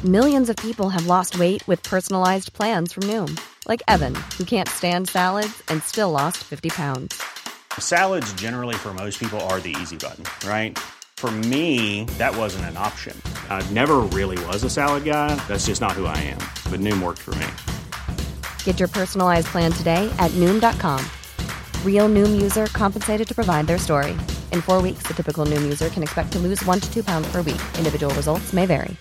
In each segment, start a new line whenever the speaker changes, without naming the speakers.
Millions of people have lost weight with personalized plans from Noom. Like Evan, who can't stand salads and still lost 50 pounds.
Salads generally for most people are the easy button, right? For me, that wasn't an option. I never really was a salad guy. That's just not who I am. But Noom worked for me.
Get your personalized plan today at Noom.com. Real Noom user compensated to provide their story. In 4 weeks, the typical Noom user can expect to lose 1 to 2 pounds per week. Individual results may vary.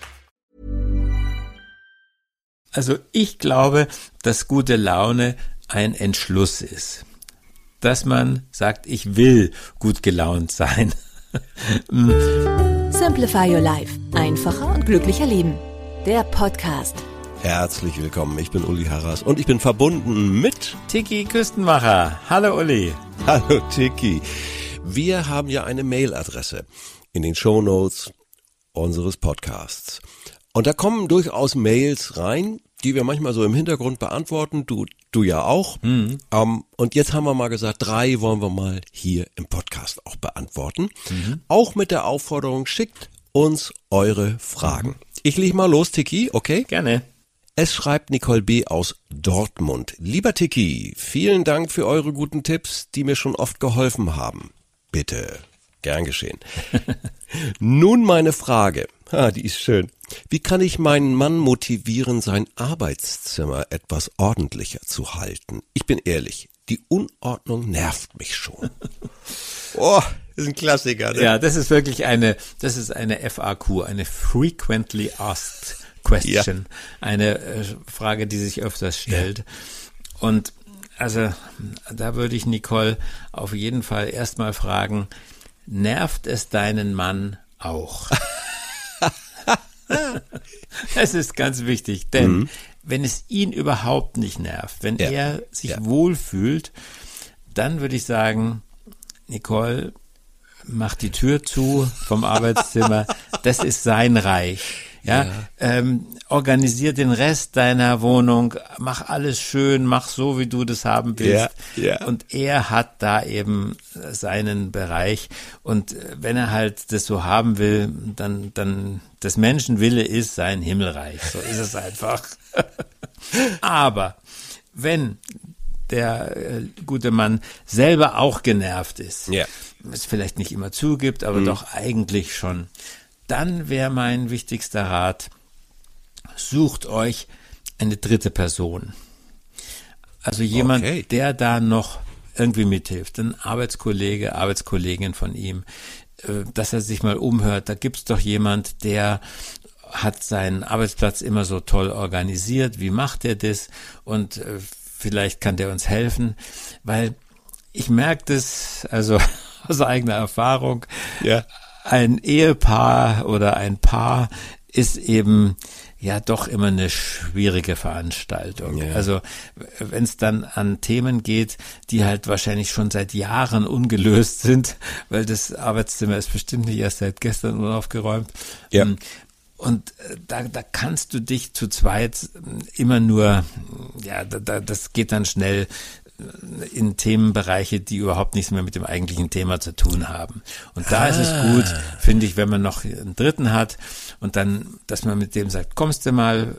Also ich glaube, dass gute Laune ein Entschluss ist. Dass man sagt, ich will gut gelaunt sein.
Simplify Your Life. Einfacher und glücklicher leben. Der Podcast.
Herzlich willkommen, ich bin Uli Harras und ich bin verbunden mit
Tiki Küstenmacher. Hallo Uli.
Hallo Tiki. Wir haben ja eine Mailadresse in den Shownotes unseres Podcasts. Und da kommen durchaus Mails rein, die wir manchmal so im Hintergrund beantworten, du ja auch. Mhm. Und jetzt haben wir mal gesagt, 3 wollen wir mal hier im Podcast auch beantworten. Mhm. Auch mit der Aufforderung, schickt uns eure Fragen. Ich leg mal los, Tiki, okay?
Gerne.
Es schreibt Nicole B. aus Dortmund. Lieber Tiki, vielen Dank für eure guten Tipps, die mir schon oft geholfen haben. Bitte, gern geschehen. Nun meine Frage, die ist schön. Wie kann ich meinen Mann motivieren, sein Arbeitszimmer etwas ordentlicher zu halten? Ich bin ehrlich, die Unordnung nervt mich schon. Oh, das ist ein Klassiker. Ne?
Ja, das ist wirklich eine FAQ, eine Frequently Asked Question. Ja. Eine Frage, die sich öfters stellt. Ja. Und also da würde ich Nicole auf jeden Fall erstmal fragen, nervt es deinen Mann auch? Es ist ganz wichtig, denn wenn es ihn überhaupt nicht nervt, wenn er sich wohlfühlt, dann würde ich sagen, Nicole, mach die Tür zu vom Arbeitszimmer, das ist sein Reich. Ja. Organisier den Rest deiner Wohnung, mach alles schön, mach so, wie du das haben willst. Ja. Und er hat da eben seinen Bereich. Und wenn er halt das so haben will, dann des Menschen Wille ist sein Himmelreich. So ist es einfach. Aber wenn der gute Mann selber auch genervt ist, es vielleicht nicht immer zugibt, aber doch eigentlich schon, dann wäre mein wichtigster Rat, sucht euch eine dritte Person. Also jemand, der da noch irgendwie mithilft, ein Arbeitskollege, Arbeitskollegin von ihm, dass er sich mal umhört. Da gibt's doch jemand, der hat seinen Arbeitsplatz immer so toll organisiert. Wie macht er das? Und vielleicht kann der uns helfen, weil ich merke das, also aus eigener Erfahrung, ein Ehepaar oder ein Paar ist eben ja doch immer eine schwierige Veranstaltung. Ja. Also wenn es dann an Themen geht, die halt wahrscheinlich schon seit Jahren ungelöst sind, weil das Arbeitszimmer ist bestimmt nicht erst seit gestern unaufgeräumt. Ja. Und da kannst du dich zu zweit immer nur, das geht dann schnell in Themenbereiche, die überhaupt nichts mehr mit dem eigentlichen Thema zu tun haben. Und da ist es gut, finde ich, wenn man noch einen Dritten hat und dann, dass man mit dem sagt, kommst du mal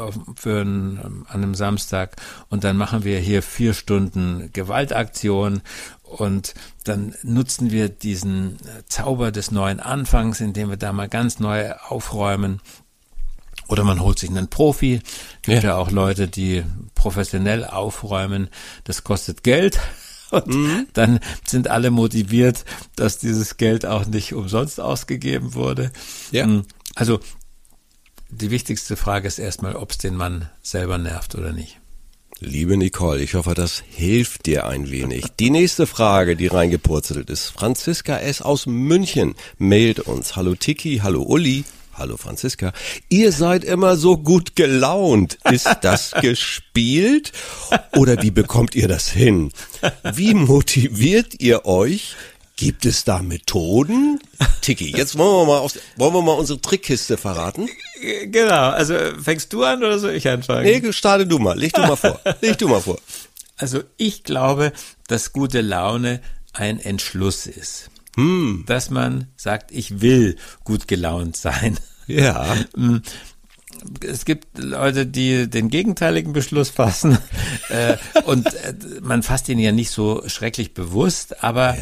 an einem Samstag und dann machen wir hier 4 Stunden Gewaltaktion und dann nutzen wir diesen Zauber des neuen Anfangs, indem wir da mal ganz neu aufräumen. Oder man holt sich einen Profi. Gibt ja auch Leute, die professionell aufräumen. Das kostet Geld. Und dann sind alle motiviert, dass dieses Geld auch nicht umsonst ausgegeben wurde. Ja. Also die wichtigste Frage ist erstmal, ob es den Mann selber nervt oder nicht.
Liebe Nicole, ich hoffe, das hilft dir ein wenig. Die nächste Frage, die reingepurzelt ist. Franziska S. aus München mailt uns. Hallo Tiki, hallo Uli. Hallo Franziska, ihr seid immer so gut gelaunt. Ist das gespielt? Oder wie bekommt ihr das hin? Wie motiviert ihr euch? Gibt es da Methoden? Tiki, jetzt wollen wir mal unsere Trickkiste verraten.
Genau, also fängst du an oder soll ich anfangen?
Nee, starte du mal, leg du mal vor.
Also ich glaube, dass gute Laune ein Entschluss ist. Dass man sagt, ich will gut gelaunt sein.
Ja.
es gibt Leute, die den gegenteiligen Beschluss fassen und man fasst ihn ja nicht so schrecklich bewusst, aber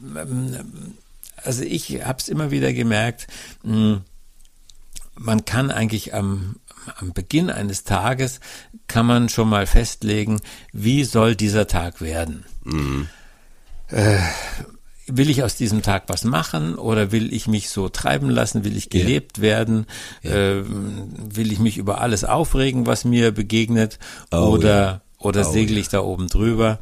also ich habe es immer wieder gemerkt, man kann eigentlich am Beginn eines Tages kann man schon mal festlegen, wie soll dieser Tag werden. Will ich aus diesem Tag was machen oder will ich mich so treiben lassen, will ich gelebt werden, will ich mich über alles aufregen, was mir begegnet oder segel ich da oben drüber.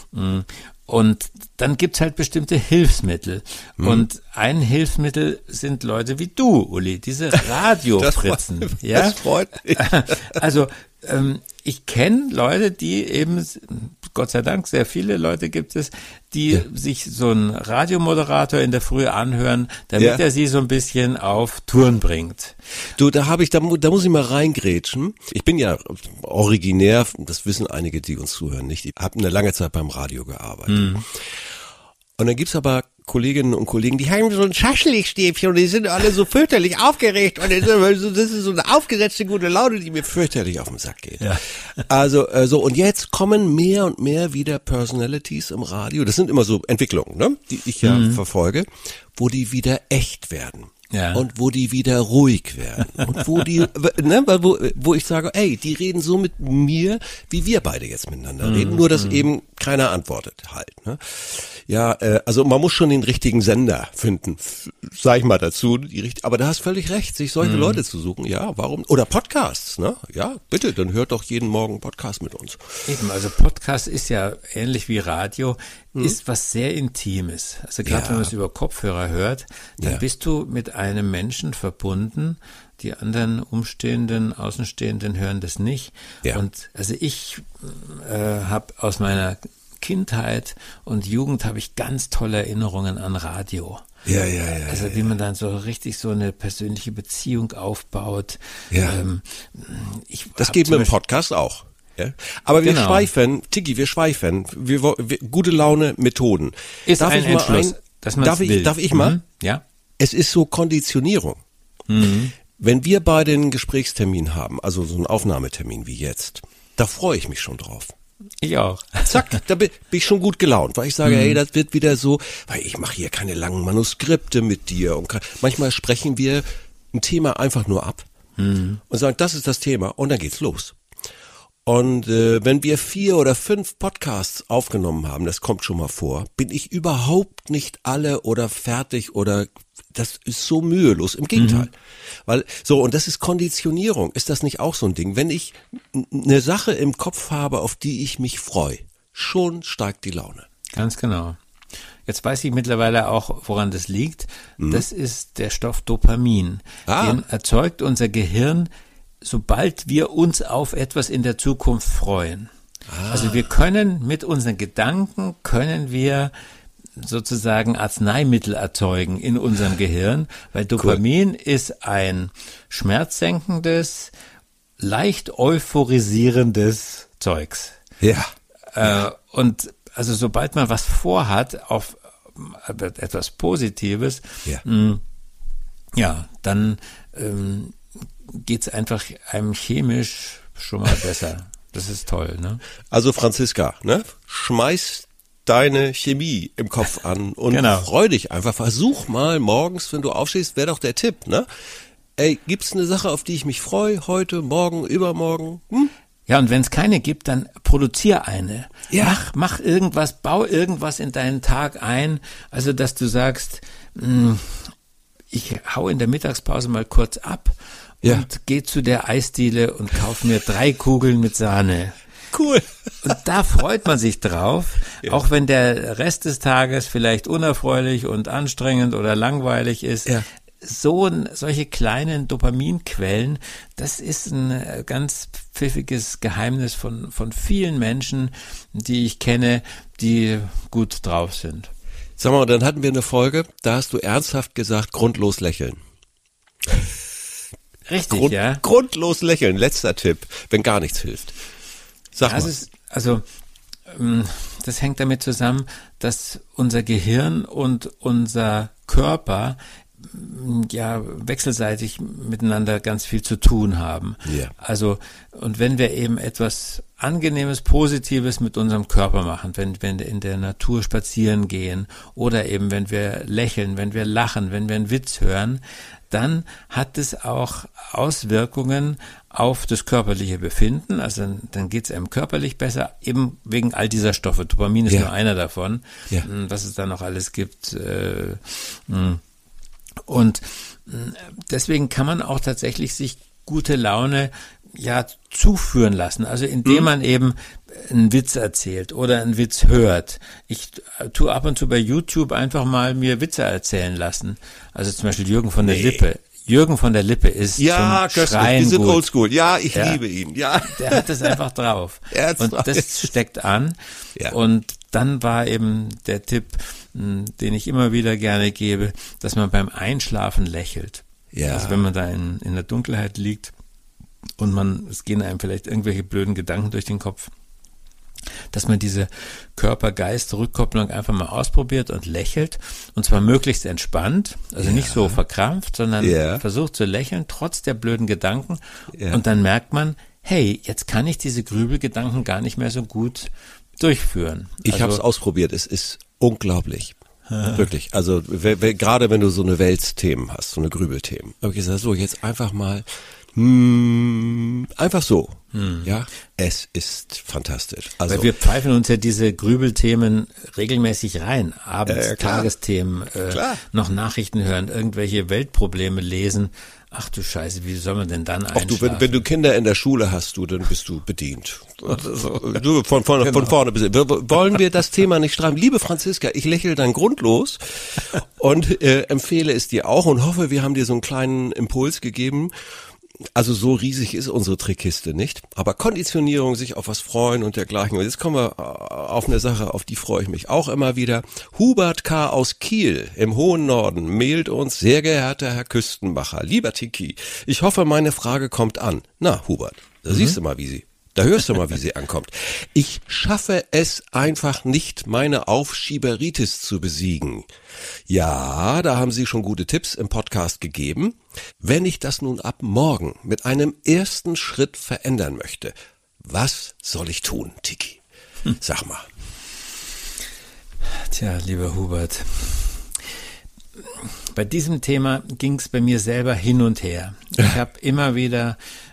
Und dann gibt's halt bestimmte Hilfsmittel. Und ein Hilfsmittel sind Leute wie du, Uli, diese Radiofritzen.
Das freut mich.
Also ich kenne Leute, die eben, Gott sei Dank, sehr viele Leute gibt es, die sich so einen Radiomoderator in der Früh anhören, damit er sie so ein bisschen auf Touren bringt.
Du, da muss ich mal reingrätschen. Ich bin ja originär, das wissen einige, die uns zuhören, nicht. Ich habe eine lange Zeit beim Radio gearbeitet. Und dann gibt's aber Kolleginnen und Kollegen, die haben so ein Schaschlikstäbchen und die sind alle so fürchterlich aufgeregt und das ist so eine aufgesetzte gute Laune, die mir fürchterlich auf den Sack geht. Ja. Also und jetzt kommen mehr und mehr wieder Personalities im Radio. Das sind immer so Entwicklungen, ne, die ich ja verfolge, wo die wieder echt werden. Ja. Und wo die wieder ruhig werden. Und wo die, ne, wo ich sage, ey, die reden so mit mir, wie wir beide jetzt miteinander reden, nur dass eben keiner antwortet halt, ne. Ja, also man muss schon den richtigen Sender finden, sag ich mal dazu, aber da hast völlig recht, sich solche Leute zu suchen, ja, warum, oder Podcasts, ne, ja, bitte, dann hört doch jeden Morgen Podcast mit uns.
Eben, also Podcast ist ja ähnlich wie Radio, ist was sehr Intimes, also gerade wenn man es über Kopfhörer hört, dann bist du mit einem Menschen verbunden, die anderen Umstehenden, Außenstehenden hören das nicht und also ich habe aus meiner Kindheit und Jugend habe ich ganz tolle Erinnerungen an Radio.
Ja.
Also wie man dann so richtig so eine persönliche Beziehung aufbaut.
Ja. Das geht mit dem Podcast auch. Ja. Aber wir schweifen, Tiki, wir gute Laune Methoden.
Ist darf ein ich Entschluss, dass man
darf ich mal?
Ja.
Es ist so Konditionierung. Wenn wir beide einen Gesprächstermin haben, also so einen Aufnahmetermin wie jetzt, da freue ich mich schon drauf.
Ich auch.
Zack, da bin ich schon gut gelaunt, weil ich sage, hey, das wird wieder so, weil ich mache hier keine langen Manuskripte mit dir und manchmal sprechen wir ein Thema einfach nur ab und sagen, das ist das Thema und dann geht's los. Und wenn wir 4 oder 5 Podcasts aufgenommen haben, das kommt schon mal vor, bin ich überhaupt nicht alle oder fertig oder das ist so mühelos, im Gegenteil. Weil, so, und das ist Konditionierung. Ist das nicht auch so ein Ding? Wenn ich eine Sache im Kopf habe, auf die ich mich freue, schon steigt die Laune.
Ganz genau. Jetzt weiß ich mittlerweile auch, woran das liegt. Das ist der Stoff Dopamin. Den erzeugt unser Gehirn, sobald wir uns auf etwas in der Zukunft freuen. Also wir können mit unseren Gedanken, sozusagen Arzneimittel erzeugen in unserem Gehirn, weil Dopamin ist ein schmerzsenkendes, leicht euphorisierendes Zeugs.
Ja.
Und also sobald man was vorhat auf etwas Positives, dann geht's einfach einem chemisch schon mal besser. Das ist toll, ne?
Also Franziska, ne? Schmeiß deine Chemie im Kopf an und freu dich einfach. Versuch mal morgens, wenn du aufstehst, wäre doch der Tipp, ne? Ey, gibt's eine Sache, auf die ich mich freue, heute, morgen, übermorgen?
Ja, und wenn es keine gibt, dann produzier eine.
Ja.
Mach irgendwas, bau irgendwas in deinen Tag ein, also dass du sagst, ich hau in der Mittagspause mal kurz ab und geh zu der Eisdiele und kauf mir 3 Kugeln mit Sahne.
Cool.
Und da freut man sich drauf, auch wenn der Rest des Tages vielleicht unerfreulich und anstrengend oder langweilig ist. Ja. Solche kleinen Dopaminquellen, das ist ein ganz pfiffiges Geheimnis von vielen Menschen, die ich kenne, die gut drauf sind.
Sag mal, dann hatten wir eine Folge, da hast du ernsthaft gesagt, grundlos lächeln.
Richtig,
Grundlos lächeln, letzter Tipp, wenn gar nichts hilft. Sag mal.
Das hängt damit zusammen, dass unser Gehirn und unser Körper ja wechselseitig miteinander ganz viel zu tun haben.
Ja.
Also, und wenn wir eben etwas Angenehmes, Positives mit unserem Körper machen, wenn wir in der Natur spazieren gehen oder eben wenn wir lächeln, wenn wir lachen, wenn wir einen Witz hören, dann hat es auch Auswirkungen auf das körperliche Befinden. Also dann geht es einem körperlich besser, eben wegen all dieser Stoffe. Dopamin ist nur einer davon, was es da noch alles gibt. Und deswegen kann man auch tatsächlich sich gute Laune zuführen lassen. Also indem man eben einen Witz erzählt oder einen Witz hört. Ich tue ab und zu bei YouTube einfach mal mir Witze erzählen lassen. Also zum Beispiel Jürgen von der Lippe. Jürgen von der Lippe ist zum Schreien
die sind
gut.
oldschool. Ja, ich liebe ihn. Ja.
Der hat es einfach drauf. Und das steckt an. Ja. Und dann war eben der Tipp, den ich immer wieder gerne gebe, dass man beim Einschlafen lächelt. Ja. Also wenn man da in der Dunkelheit liegt und es gehen einem vielleicht irgendwelche blöden Gedanken durch den Kopf, dass man diese Körper-Geist-Rückkopplung einfach mal ausprobiert und lächelt, und zwar möglichst entspannt, also nicht so verkrampft, sondern versucht zu lächeln, trotz der blöden Gedanken, und dann merkt man, hey, jetzt kann ich diese Grübelgedanken gar nicht mehr so gut durchführen.
Ich habe es ausprobiert, es ist unglaublich. Wirklich, also gerade wenn du so eine Weltsthemen hast, so eine Grübelthemen, habe ich gesagt, so jetzt einfach mal einfach so. Ja, es ist fantastisch. Also,
weil wir pfeifen uns ja diese Grübelthemen regelmäßig rein. Abends Tagesthemen, noch Nachrichten hören, irgendwelche Weltprobleme lesen. Ach du Scheiße, wie soll man denn dann einschlafen?
Wenn du Kinder in der Schule hast, dann bist du bedient. Du von vorne bis wollen wir das Thema nicht streifen? Liebe Franziska, ich lächle dann grundlos und empfehle es dir auch und hoffe, wir haben dir so einen kleinen Impuls gegeben. Also so riesig ist unsere Trickkiste nicht, aber Konditionierung, sich auf was freuen und dergleichen. Und jetzt kommen wir auf eine Sache, auf die freue ich mich auch immer wieder. Hubert K. aus Kiel im hohen Norden mailt uns: Sehr geehrter Herr Küstenmacher, lieber Tiki, ich hoffe, meine Frage kommt an. Na, Hubert, da siehst du mal, da hörst du mal, wie sie ankommt. Ich schaffe es einfach nicht, meine Aufschieberitis zu besiegen. Ja, da haben Sie schon gute Tipps im Podcast gegeben. Wenn ich das nun ab morgen mit einem ersten Schritt verändern möchte, was soll ich tun, Tiki? Sag mal.
Tja, lieber Hubert, bei diesem Thema ging es bei mir selber hin und her. Ich habe immer wieder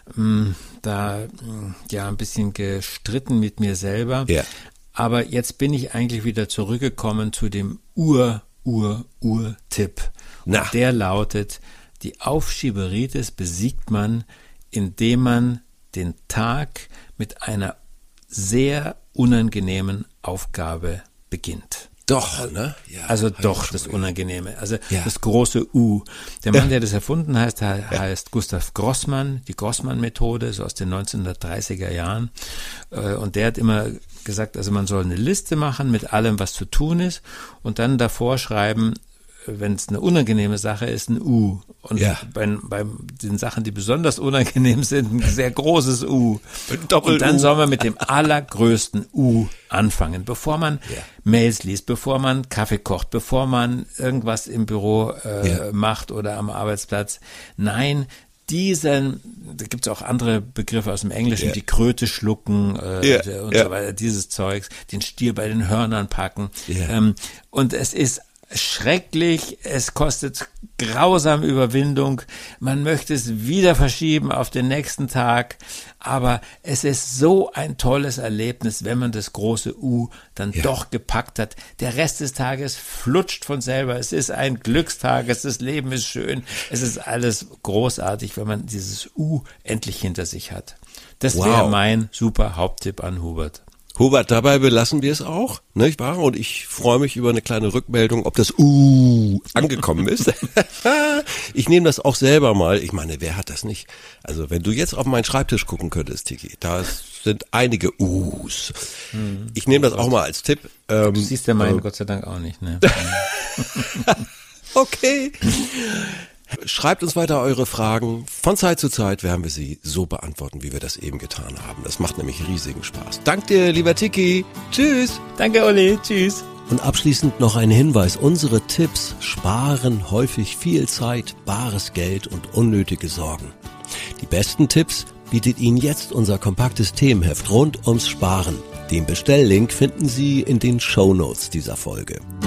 ein bisschen gestritten mit mir selber. Ja. Aber jetzt bin ich eigentlich wieder zurückgekommen zu dem Ur-Tipp. Und der lautet: Die Aufschieberitis besiegt man, indem man den Tag mit einer sehr unangenehmen Aufgabe beginnt.
Doch, ne?
Ja, also doch, das Unangenehme. Also das große U. Der Mann, der das erfunden hat, heißt Gustav Grossmann, die Grossmann-Methode, so aus den 1930er Jahren. Und der hat immer gesagt, also man soll eine Liste machen mit allem, was zu tun ist, und dann davor schreiben, wenn es eine unangenehme Sache ist, ein U. Und bei den Sachen, die besonders unangenehm sind, ein sehr großes U. Und dann soll man mit dem allergrößten U anfangen, bevor man Mails liest, bevor man Kaffee kocht, bevor man irgendwas im Büro macht oder am Arbeitsplatz. Nein, da gibt's auch andere Begriffe aus dem Englischen, die Kröte schlucken und so weiter, dieses Zeugs, den Stier bei den Hörnern packen. Und es ist schrecklich, es kostet grausam Überwindung, man möchte es wieder verschieben auf den nächsten Tag, aber es ist so ein tolles Erlebnis, wenn man das große U dann doch gepackt hat. Der Rest des Tages flutscht von selber, es ist ein Glückstag, das Leben ist schön, es ist alles großartig, wenn man dieses U endlich hinter sich hat. Das wäre mein super Haupttipp an Hubert.
Hubert, dabei belassen wir es auch, nicht wahr? Und ich freue mich über eine kleine Rückmeldung, ob das angekommen ist. Ich nehme das auch selber mal. Ich meine, wer hat das nicht? Also wenn du jetzt auf meinen Schreibtisch gucken könntest, Tiki, da sind einige U's. Ich nehme das auch mal als Tipp.
Du siehst ja meinen Gott sei Dank auch nicht, ne?
Okay. Schreibt uns weiter eure Fragen. Von Zeit zu Zeit werden wir sie so beantworten, wie wir das eben getan haben. Das macht nämlich riesigen Spaß. Dank dir, lieber Tiki. Tschüss.
Danke, Olli. Tschüss.
Und abschließend noch ein Hinweis. Unsere Tipps sparen häufig viel Zeit, bares Geld und unnötige Sorgen. Die besten Tipps bietet Ihnen jetzt unser kompaktes Themenheft rund ums Sparen. Den Bestelllink finden Sie in den Shownotes dieser Folge.